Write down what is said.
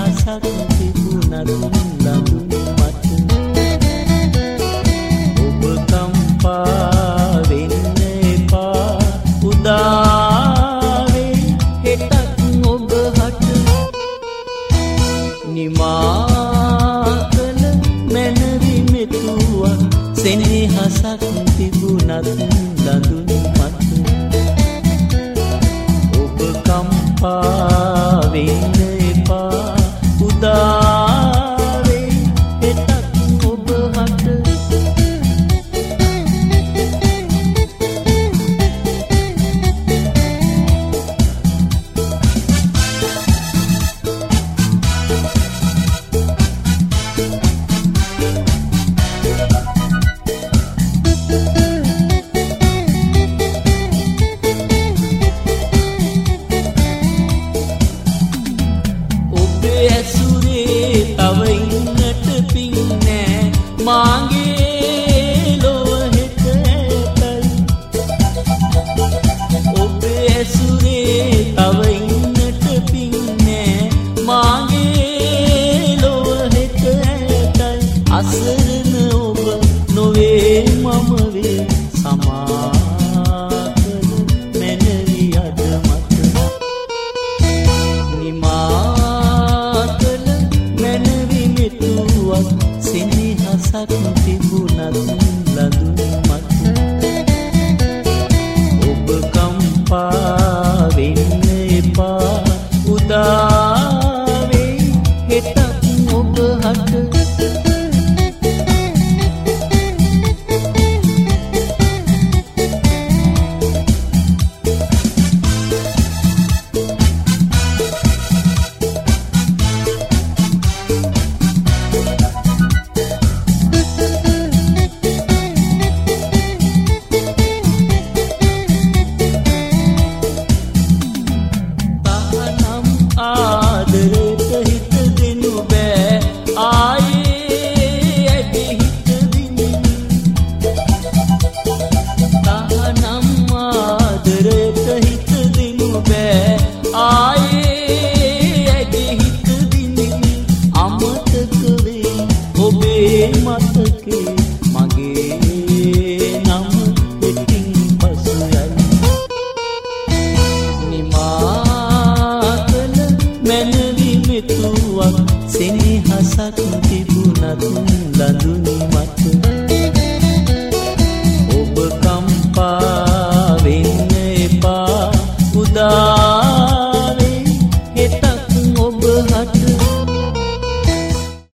සෙනෙහසක් තිබුණත් ලඳුනි මත ඔබ කම්පා වෙන්න එපා උදාවේ හෙටත් ඔබ හට නිමා කළ මැනවි මෙතුවක් සෙනෙහසක් තිබුණත් ලඳුනි මත ඔබ කම්පා වෙන්න එපා උදාවේ හෙටත් ඔබ හට මාගේ ලොව හෙට ඇතයි ඔබේ ඇසුරේ තව ඉන්නට පින්නෑ මාගේ ලොව හෙට ඇතයි අසරණ ඔබ නොවේ මම වේ සමාකල මැනවි අද මත නිමාකල මැනවි මෙතුවක් සෙනෙහසක් තිබුණත් ලඳුනි මත ඔබ කම්පා වෙන්න එපා උදාවේ හෙටත් ඔබ හට ආදරයට හිත දෙනු බෑ ආයේ ඇගේ හිත දිනින් තහනම් ආදරයට හිත දෙනු බෑ ආයේ ඇගේ හිත දිනින් අමතක වේ ඔබේ මතකේ මගේ නම දෙකින් පසුයයි මැනවි මෙතුවක් සෙනෙහසක් තිබුණත් ලඳුනි මත